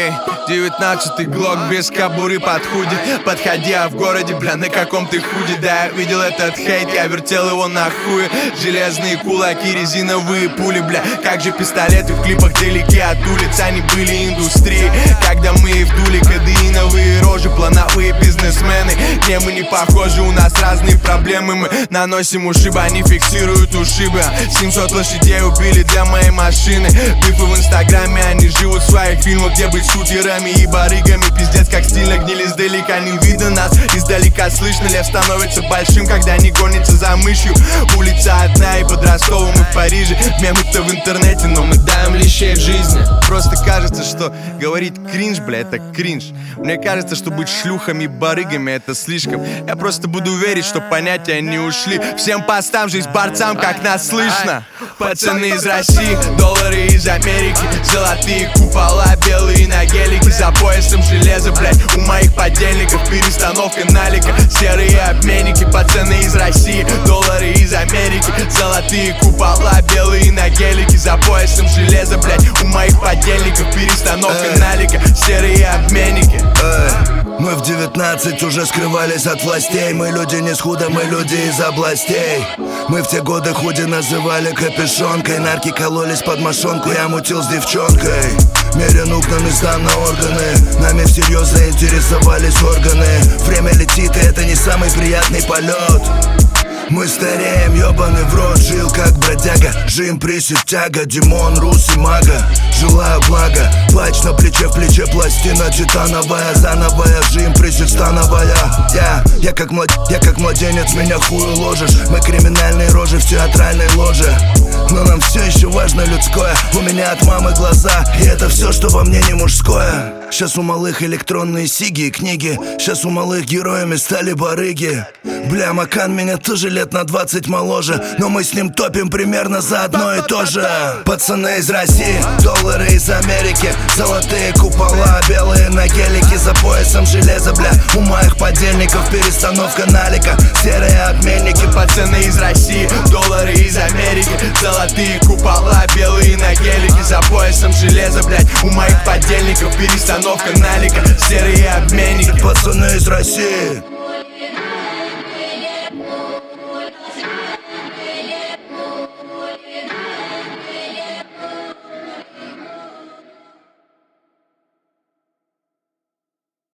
Эй, 19-й глок без кобуры под худи. Подходя в городе, бля, на каком ты худи. Да, я видел этот хейт, я вертел его на хуе. Железные кулаки, резиновые пули, бля. Как же пистолеты в клипах далеки от улиц. Они были индустрией, когда мы вдули кадеиновые рожи. Плановые бизнесмены. Не, мы не похожи, у нас разные проблемы. Мы наносим ушибы, они фиксируют ушибы. 700 лошадей убили для моей машины. Бифы в инстаграме, они живут в своих фильмах, где быть шутерами и барыгами. Пиздец, как стильно гнили издалека, не видно нас. Издалека слышно, лев становится большим, когда не гонится за мышью. Улица одна, и под Ростовом, и в Париже. Мемы-то в интернете, но мы даем лещей в жизни. Просто кажется, что говорить кринж, бля, это кринж. Мне кажется, что быть шлюхами и барыгами это слишком. Я просто буду верить, что понятия не ушли. Всем постам, жизнь борцам, как нас слышно. Пацаны из России, доллары из Америки. Золотые купола, белые на гелике. За поясом железо, блядь, у моих подельников. Перестановка налика, серые обменники. Пацаны из России, доллары из Америки. Золотые купола, белые на гелике. За поясом железо, блядь, у моих подельников. Перестановка налика, серые обменники. Мы в 19 уже скрывались от властей. Мы люди не с худа, мы люди из областей. Мы в те годы худи называли капюшонкой. Нарки кололись под мошонку, я мутил с девчонкой. Мерен угнаны стан на органы. Нами всерьез заинтересовались органы. Время летит, и это не самый приятный полет. Мы стареем, ёбаный в рот. Жил как бродяга, жим, присед, тяга. Димон, Рус и Мага. Желаю блага, плач на плече, в плече пластина титановая. Зановая, жим, присед, становая. Я как младенец, меня хую ложишь. Мы криминальные рожи в театральной ложе. Но нам все еще важно людское. У меня от мамы глаза, и это все, что во мне не мужское. Сейчас у малых электронные сиги и книги. Сейчас у малых героями стали барыги. Бля, Макан меня тоже лет на 20 моложе, но мы с ним топим примерно за одно и то же. Пацаны из России, доллары из Америки. Золотые купола, белые на гелике. За поясом железо, бля, у моих подельников. Перестановка налика, серые обменники. Пацаны из России, доллары из Америки. Золотые купола, белые на гелике. За поясом железо, блядь, у моих подельников. Перестановка налика, серые обменники. Пацаны из России.